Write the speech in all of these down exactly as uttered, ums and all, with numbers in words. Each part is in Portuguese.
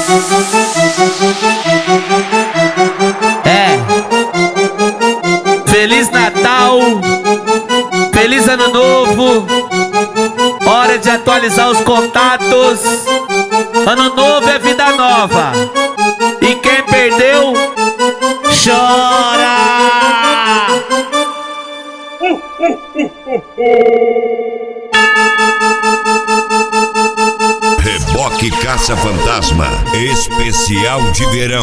É. Feliz Natal, feliz Ano Novo. Hora de atualizar os contatos. Ano novo é vida nova. E quem perdeu, chora. Reboque Caça-Fantasma, especial de verão.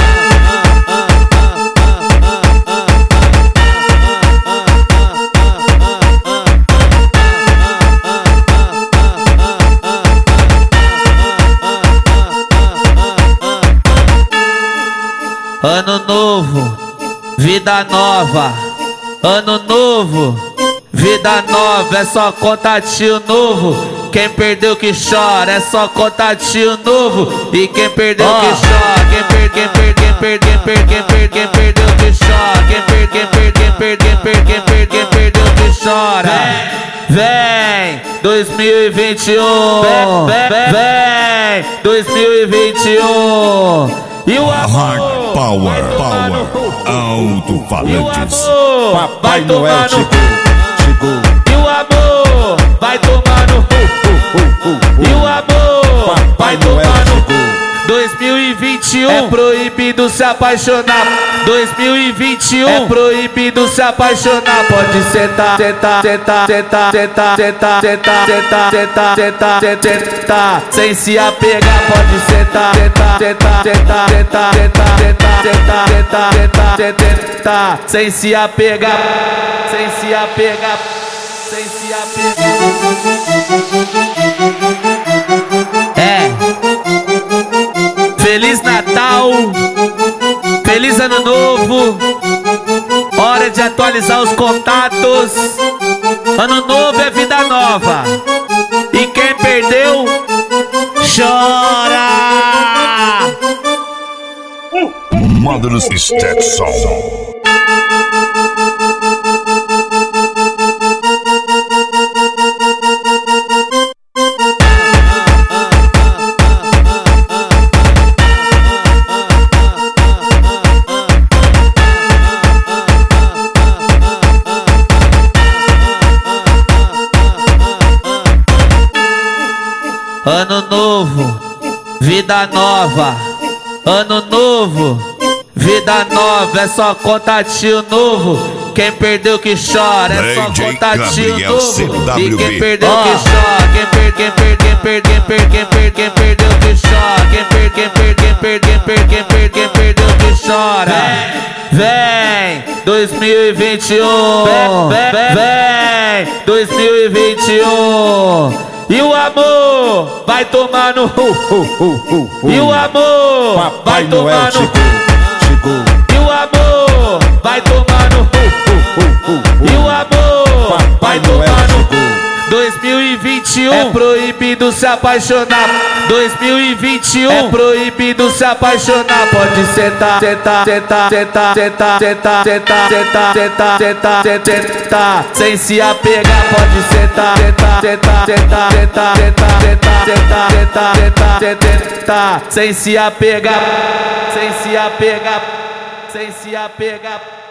Ano novo, vida nova. Ano novo, vida nova. É só contatinho novo. Quem perdeu que chora, é só contatinho novo. E quem perdeu oh. que chora, quem perdeu, quem perdeu, quem perdeu, quem perdeu, quem perdeu que chora, quem perdeu, quem perdeu, quem perdeu, quem perdeu, quem perdeu que chora. Vem, dois mil e vinte e um, vem, vem, dois mil e vinte e um. E o amor, Power, Power, alto-falantes. Papai Noel chegou, chegou. E o amor vai tomar no cu. E o amor vai tomar no cu. dois mil e vinte e um é proibido se apaixonar. dois mil e vinte e um é proibido se apaixonar. Pode sentar, sentar, sentar, sentar, sentar, sentar, sentar, sentar, sentar, sentar, sentar, sem se apegar. Pode sentar, sentar, sentar, sentar, sentar, sentar, sentar, sentar, sentar, sentar, sentar, sem se apegar, sem se apegar, sem se apegar. É. Feliz Natal, feliz Ano Novo. Hora de atualizar os contatos. Ano novo é vida nova. E quem perdeu, chora. Mother's Stetson. Ano novo, vida nova. Ano novo, vida nova. É só contatinho novo. Quem perdeu que chora, é só contatinho novo. E quem perdeu que chora, quem perdeu, quem perdeu, quem perdeu, quem perdeu, quem perdeu que chora, quem perdeu, quem perdeu, quem perdeu, quem perdeu, quem perdeu que chora. Vem, dois mil e vinte e um, vem, vem, dois mil e vinte e um. E o amor vai tomar no cu. E o amor vai tomar no cu. E o amor vai tomar no cu. E o amor vai tomar no cu. dois mil e vinte e um é proibido se apaixonar. dois mil e vinte e um é proibido se apaixonar. Pode sentar, sentar, sentar, sentar, sentar, sentar, sentar, sentar, sentar, sentar, sentar, sem se apegar. Pode sentar, sentar, sentar, sentar, sentar, sentar, sentar, sentar, sentar, sentar, sentar, sem se apegar, sem se apegar, sem se apegar.